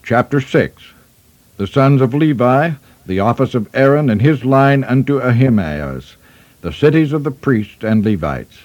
Chapter 6. The sons of Levi, the office of Aaron and his line unto Ahimaaz, the cities of the priests and Levites.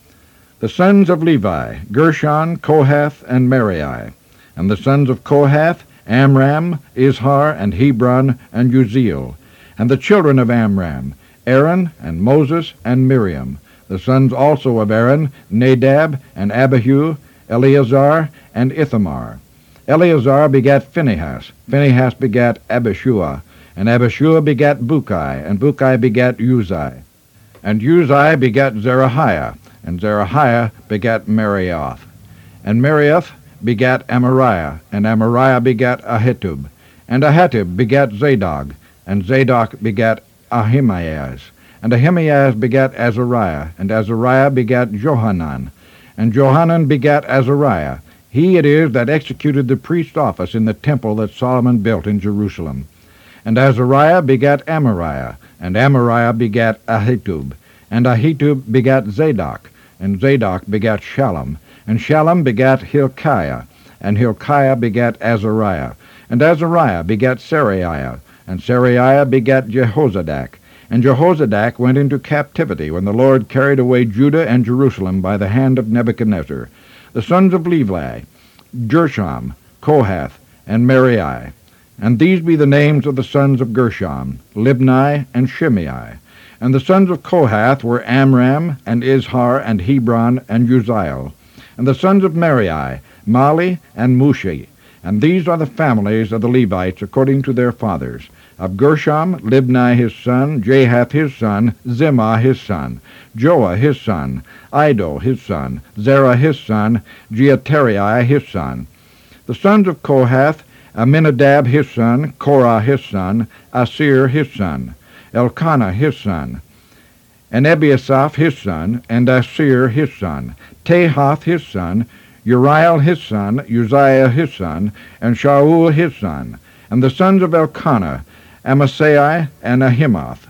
The sons of Levi, Gershon, Kohath, and Merari. And the sons of Kohath, Amram, Izhar, and Hebron, and Uzziel. And the children of Amram, Aaron, and Moses, and Miriam. The sons also of Aaron, Nadab, and Abihu, Eleazar, and Ithamar. Eleazar begat Phinehas, Phinehas begat Abishua, and Abishua begat Bukai, and Bukai begat Uzai. And Uzai begat Zerahiah, and Zerahiah begat Marioth. And Marioth begat Amariah, and Amariah begat Ahitub. And Ahitub begat Zadok, and Zadok begat Ahimaaz. And Ahimaaz begat Azariah, and Azariah begat Johanan. And Johanan begat Azariah. He it is that executed the priest's office in the temple that Solomon built in Jerusalem. And Azariah begat Amariah, and Amariah begat Ahitub. And Ahitub begat Zadok, and Zadok begat Shallum. And Shallum begat Hilkiah, and Hilkiah begat Azariah. And Azariah begat Seraiah, and Seraiah begat Jehozadak. And Jehozadak went into captivity when the Lord carried away Judah and Jerusalem by the hand of Nebuchadnezzar. The sons of Levi, Gershom, Kohath, and Merari. And these be the names of the sons of Gershom, Libni, and Shimei. And the sons of Kohath were Amram, and Izhar, and Hebron, and Uzziel. And the sons of Merari, Mali, and Mushi. And these are the families of the Levites according to their fathers. Of Gershom, Libni his son, Jahath his son, Zimmah his son, Joah his son, Iddo his son, Zerah his son, Jeaterai his son. The sons of Kohath, Aminadab his son, Korah his son, Asir his son, Elkanah his son, and Ebiasaph his son, and Asir his son, Tahath his son, Uriel his son, Uzziah his son, and Shaul his son. And the sons of Elkanah, Amasai, and Ahimoth.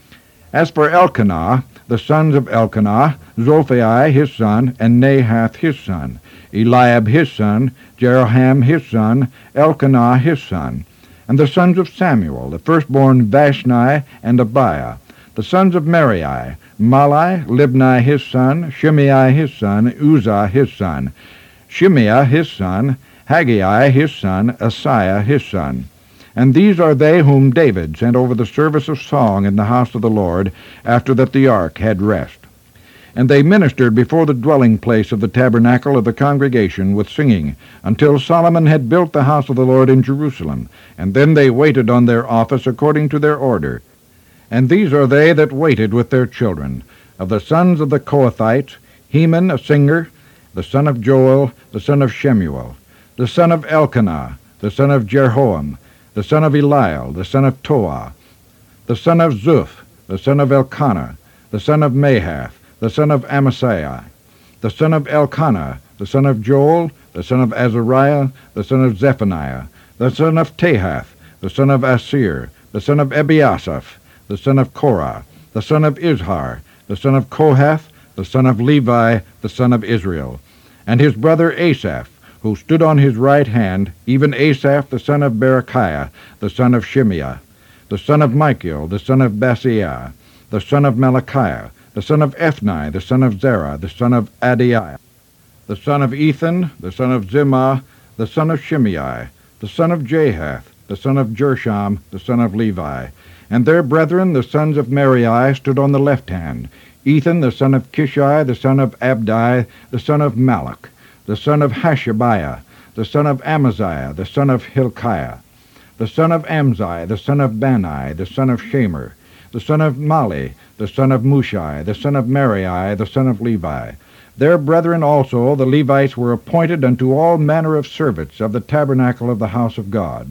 As for Elkanah, the sons of Elkanah, Zophai his son, and Nahath his son, Eliab his son, Jeroham his son, Elkanah his son. And the sons of Samuel, the firstborn Vashni and Abiah. The sons of Merari, Malai, Libni his son, Shimei his son, Uzzah his son, Shimei his son, Haggai his son, Asaiah his son. And these are they whom David sent over the service of song in the house of the Lord, after that the ark had rest. And they ministered before the dwelling place of the tabernacle of the congregation with singing, until Solomon had built the house of the Lord in Jerusalem. And then they waited on their office according to their order. And these are they that waited with their children. Of the sons of the Kohathites, Heman a singer, the son of Joel, the son of Shemuel, the son of Elkanah, the son of Jeroham, the son of Eliel, the son of Toah, the son of Zuph, the son of Elkanah, the son of Mahath, the son of Amasai, the son of Elkanah, the son of Joel, the son of Azariah, the son of Zephaniah, the son of Tahath, the son of Asir, the son of Ebiasaph, the son of Korah, the son of Izhar, the son of Kohath, the son of Levi, the son of Israel, and his brother Asaph, who stood on his right hand, even Asaph the son of Berechiah, the son of Shimei, the son of Michael, the son of Basiah, the son of Malachiah, the son of Ethni, the son of Zerah, the son of Adiah, the son of Ethan, the son of Zimmah, the son of Shimei, the son of Jahath, the son of Gershom, the son of Levi. And their brethren, the sons of Merari, stood on the left hand, Ethan, the son of Kishi, the son of Abdi, the son of Malach, the son of Hashabiah, the son of Amaziah, the son of Hilkiah, the son of Amzi, the son of Bani, the son of Shamer, the son of Mali, the son of Mushi, the son of Merari, the son of Levi. Their brethren also, the Levites, were appointed unto all manner of service of the tabernacle of the house of God.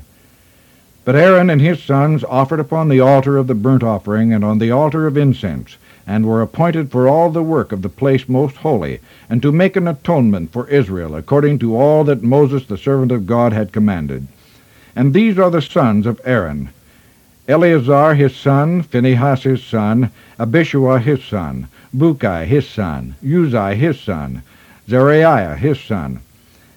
But Aaron and his sons offered upon the altar of the burnt offering and on the altar of incense, and were appointed for all the work of the place most holy, and to make an atonement for Israel, according to all that Moses the servant of God had commanded. And these are the sons of Aaron: Eleazar his son, Phinehas his son, Abishua his son, Bukai his son, Uzai his son, Zeraiah his son,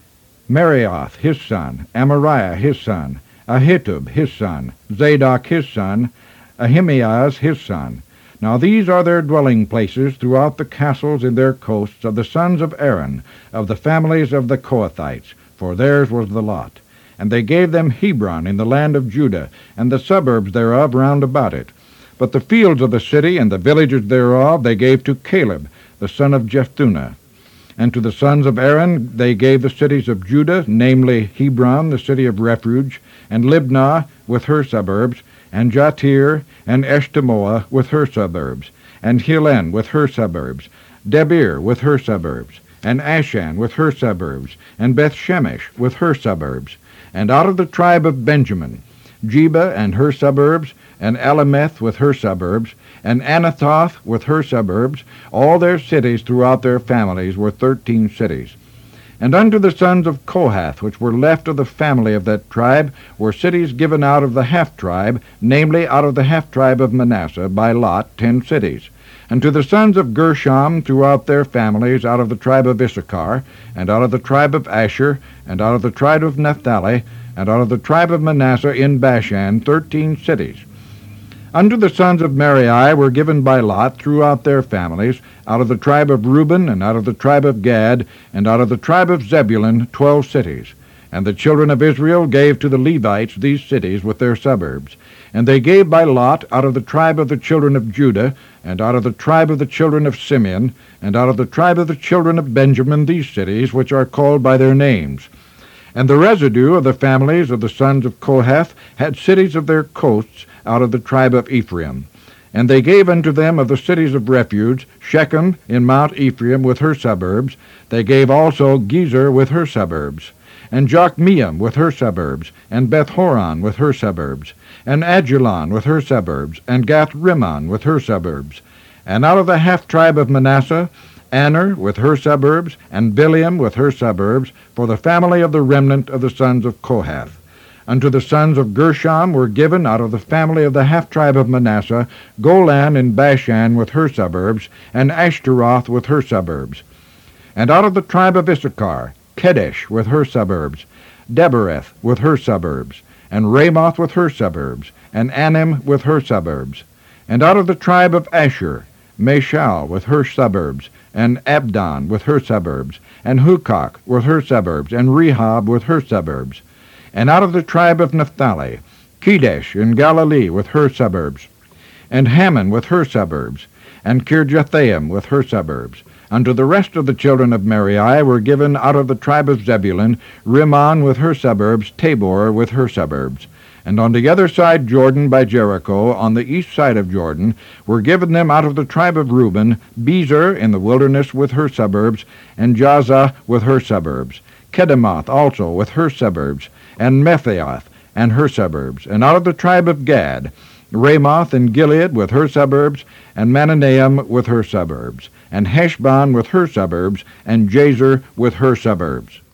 Marioth his son, Amariah his son, Ahitub his son, Zadok his son, Ahimaaz his son. Now these are their dwelling places throughout the castles in their coasts of the sons of Aaron, of the families of the Kohathites, for theirs was the lot. And they gave them Hebron in the land of Judah, and the suburbs thereof round about it. But the fields of the city and the villages thereof they gave to Caleb, the son of Jephunneh. And to the sons of Aaron they gave the cities of Judah, namely Hebron, the city of refuge, and Libnah with her suburbs, and Jatir, and Eshtemoa with her suburbs, and Hilen with her suburbs, Debir with her suburbs, and Ashan with her suburbs, and Bethshemesh with her suburbs. And out of the tribe of Benjamin, Jeba and her suburbs, and Alameth with her suburbs, and Anathoth with her suburbs, all their cities throughout their families were 13 cities. And unto the sons of Kohath, which were left of the family of that tribe, were cities given out of the half-tribe, namely out of the half-tribe of Manasseh, by lot 10 cities. And to the sons of Gershom throughout their families, out of the tribe of Issachar, and out of the tribe of Asher, and out of the tribe of Naphtali, and out of the tribe of Manasseh in Bashan, 13 cities. Unto the sons of Merari were given by lot throughout their families, out of the tribe of Reuben, and out of the tribe of Gad, and out of the tribe of Zebulun, 12 cities. And the children of Israel gave to the Levites these cities with their suburbs. And they gave by lot out of the tribe of the children of Judah, and out of the tribe of the children of Simeon, and out of the tribe of the children of Benjamin these cities, which are called by their names. And the residue of the families of the sons of Kohath had cities of their coasts out of the tribe of Ephraim. And they gave unto them of the cities of refuge, Shechem in Mount Ephraim with her suburbs. They gave also Gezer with her suburbs, and Jokmeam with her suburbs, and Beth-horon with her suburbs, and Ajalon with her suburbs, and Gath-rimmon with her suburbs. And out of the half-tribe of Manasseh, Aner with her suburbs, and Bileam with her suburbs, for the family of the remnant of the sons of Kohath. Unto the sons of Gershom were given out of the family of the half-tribe of Manasseh, Golan in Bashan with her suburbs, and Ashtaroth with her suburbs. And out of the tribe of Issachar, Kedesh with her suburbs, Debereth with her suburbs, and Ramoth with her suburbs, and Anim with her suburbs. And out of the tribe of Asher, Meshal with her suburbs, and Abdon with her suburbs, and Hukok with her suburbs, and Rehob with her suburbs. And out of the tribe of Naphtali, Kedesh in Galilee with her suburbs, and Hammon with her suburbs, and Kirjathaim with her suburbs. Unto the rest of the children of Merari were given out of the tribe of Zebulun, Rimmon with her suburbs, Tabor with her suburbs. And on the other side Jordan by Jericho, on the east side of Jordan, were given them out of the tribe of Reuben, Bezer in the wilderness with her suburbs, and Jazah with her suburbs, Kedemoth also with her suburbs, and Mephaath and her suburbs. And out of the tribe of Gad, Ramoth in Gilead with her suburbs, and Mahanaim with her suburbs, and Heshbon with her suburbs, and Jazer with her suburbs.